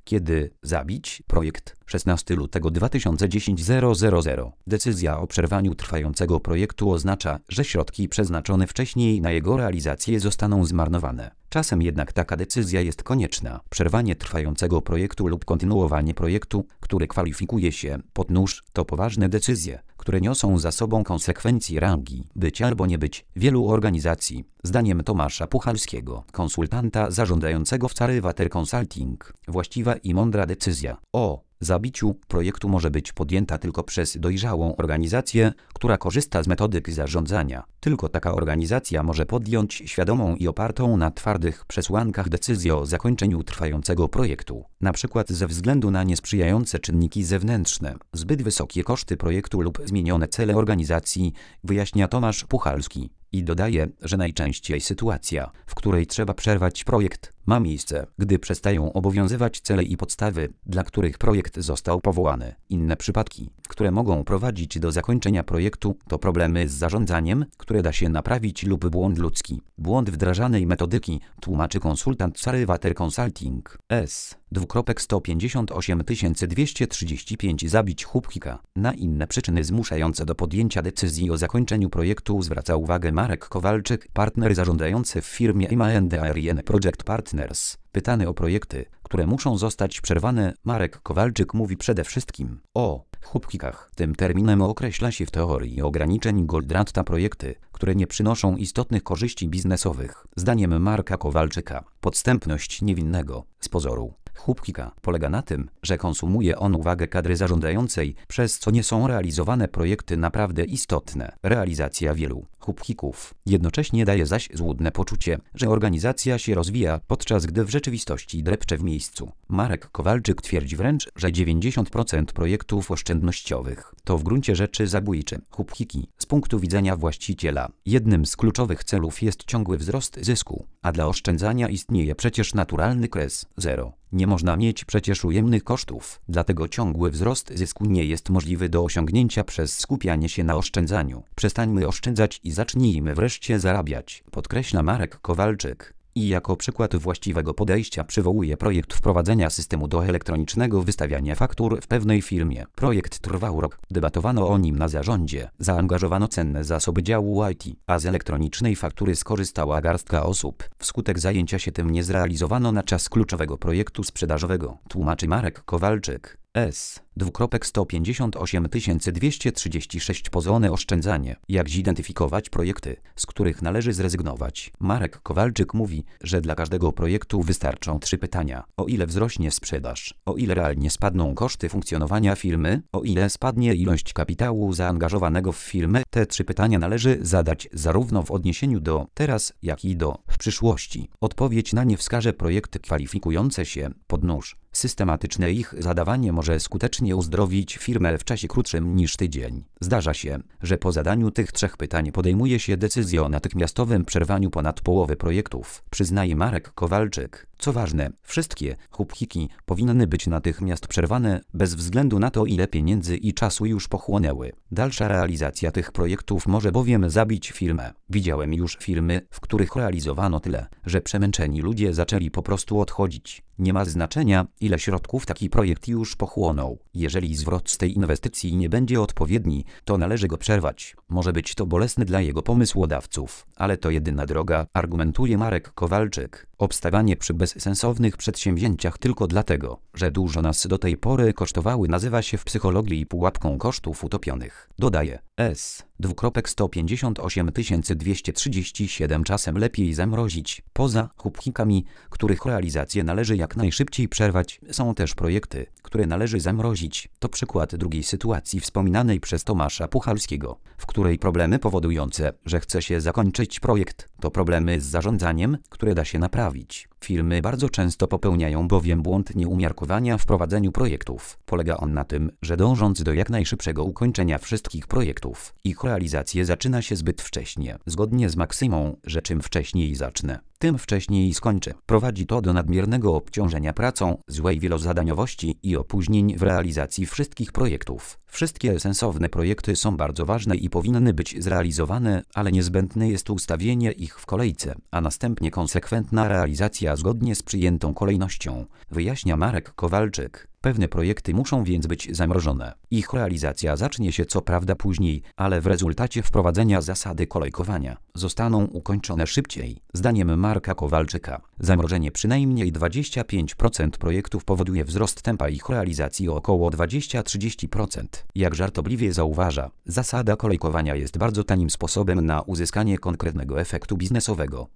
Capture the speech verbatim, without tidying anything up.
Kiedy zabić projekt? szesnastego lutego dwa tysiące dziesiątego. Decyzja o przerwaniu trwającego projektu oznacza, że środki przeznaczone wcześniej na jego realizację zostaną zmarnowane. Czasem jednak taka decyzja jest konieczna. Przerwanie trwającego projektu lub kontynuowanie projektu, który kwalifikuje się pod nóż, to poważne decyzje, które niosą za sobą konsekwencje rangi być albo nie być wielu organizacji. Zdaniem Tomasza Puchalskiego, konsultanta zarządzającego w Carewater Consulting, właściwa i mądra decyzja o zabiciu projektu może być podjęta tylko przez dojrzałą organizację, która korzysta z metodyk zarządzania. Tylko taka organizacja może podjąć świadomą i opartą na twardych przesłankach decyzję o zakończeniu trwającego projektu, na przykład ze względu na niesprzyjające czynniki zewnętrzne, zbyt wysokie koszty projektu lub zmienione cele organizacji, wyjaśnia Tomasz Puchalski. I dodaje, że najczęściej sytuacja, w której trzeba przerwać projekt, ma miejsce, gdy przestają obowiązywać cele i podstawy, dla których projekt został powołany. Inne przypadki, które mogą prowadzić do zakończenia projektu, to problemy z zarządzaniem, które da się naprawić, lub błąd ludzki. Błąd wdrażanej metodyki, tłumaczy konsultant Carewater Consulting. S. sto pięćdziesiąt osiem tysięcy dwieście trzydzieści pięć zabić Chłopkika. Na inne przyczyny zmuszające do podjęcia decyzji o zakończeniu projektu zwraca uwagę Marek Kowalczyk, partner zarządzający w firmie M and R I N Project Partners. Pytany o projekty, które muszą zostać przerwane, Marek Kowalczyk mówi przede wszystkim o chłopkikach. Tym terminem określa się w teorii ograniczeń Goldratta projekty, które nie przynoszą istotnych korzyści biznesowych. Zdaniem Marka Kowalczyka, podstępność niewinnego, z pozoru, chłopkika polega na tym, że konsumuje on uwagę kadry zarządzającej, przez co nie są realizowane projekty naprawdę istotne. Realizacja wielu chłopkików jednocześnie daje zaś złudne poczucie, że organizacja się rozwija, podczas gdy w rzeczywistości drepcze w miejscu. Marek Kowalczyk twierdzi wręcz, że dziewięćdziesiąt procent projektów oszczędnościowych to w gruncie rzeczy zabójcze chłopkiki. Z punktu widzenia właściciela, jednym z kluczowych celów jest ciągły wzrost zysku, a dla oszczędzania istnieje przecież naturalny kres zero. Nie można mieć przecież ujemnych kosztów, dlatego ciągły wzrost zysku nie jest możliwy do osiągnięcia przez skupianie się na oszczędzaniu. Przestańmy oszczędzać i zacznijmy wreszcie zarabiać, podkreśla Marek Kowalczyk. I jako przykład właściwego podejścia przywołuje projekt wprowadzenia systemu do elektronicznego wystawiania faktur w pewnej firmie. Projekt trwał rok, debatowano o nim na zarządzie, zaangażowano cenne zasoby działu I T, a z elektronicznej faktury skorzystała garstka osób. Wskutek zajęcia się tym nie zrealizowano na czas kluczowego projektu sprzedażowego, tłumaczy Marek Kowalczyk. S. sto pięćdziesiąt osiem tysięcy dwieście trzydzieści sześć pozwolone oszczędzanie. Jak zidentyfikować projekty, z których należy zrezygnować? Marek Kowalczyk mówi, że dla każdego projektu wystarczą trzy pytania. O ile wzrośnie sprzedaż? O ile realnie spadną koszty funkcjonowania firmy? O ile spadnie ilość kapitału zaangażowanego w firmę? Te trzy pytania należy zadać zarówno w odniesieniu do teraz, jak i do w przyszłości. Odpowiedź na nie wskaże projekty kwalifikujące się pod nóż. Systematyczne ich zadawanie może skutecznie uzdrowić firmę w czasie krótszym niż tydzień. Zdarza się, że po zadaniu tych trzech pytań podejmuje się decyzję o natychmiastowym przerwaniu ponad połowy projektów, przyznaje Marek Kowalczyk. Co ważne, wszystkie chłopkiki powinny być natychmiast przerwane, bez względu na to, ile pieniędzy i czasu już pochłonęły. Dalsza realizacja tych projektów może bowiem zabić firmę. Widziałem już firmy, w których realizowano tyle, że przemęczeni ludzie zaczęli po prostu odchodzić. Nie ma znaczenia, ile środków taki projekt już pochłonął. Jeżeli zwrot z tej inwestycji nie będzie odpowiedni, to należy go przerwać. Może być to bolesne dla jego pomysłodawców, ale to jedyna droga, argumentuje Marek Kowalczyk. Obstawanie przy bezsensownych przedsięwzięciach tylko dlatego, że dużo nas do tej pory kosztowały, nazywa się w psychologii pułapką kosztów utopionych. Dodaje S. sto pięćdziesiąt osiem tysięcy dwieście trzydzieści siedem czasem lepiej zamrozić. Poza chłopkikami, których realizację należy jak najszybciej przerwać, są też projekty, które należy zamrozić. To przykład drugiej sytuacji wspominanej przez Tomasza Puchalskiego, w której problemy powodujące, że chce się zakończyć projekt, to problemy z zarządzaniem, które da się naprawić. Firmy bardzo często popełniają bowiem błąd nieumiarkowania w prowadzeniu projektów. Polega on na tym, że dążąc do jak najszybszego ukończenia wszystkich projektów, ich realizację zaczyna się zbyt wcześnie, zgodnie z maksymą, że czym wcześniej zacznę, tym wcześniej skończy. Prowadzi to do nadmiernego obciążenia pracą, złej wielozadaniowości i opóźnień w realizacji wszystkich projektów. Wszystkie sensowne projekty są bardzo ważne i powinny być zrealizowane, ale niezbędne jest ustawienie ich w kolejce, a następnie konsekwentna realizacja zgodnie z przyjętą kolejnością, wyjaśnia Marek Kowalczyk. Pewne projekty muszą więc być zamrożone. Ich realizacja zacznie się co prawda później, ale w rezultacie wprowadzenia zasady kolejkowania zostaną ukończone szybciej. Zdaniem Marka Kowalczyka, zamrożenie przynajmniej dwadzieścia pięć procent projektów powoduje wzrost tempa ich realizacji o około dwadzieścia do trzydziestu procent. Jak żartobliwie zauważa, zasada kolejkowania jest bardzo tanim sposobem na uzyskanie konkretnego efektu biznesowego.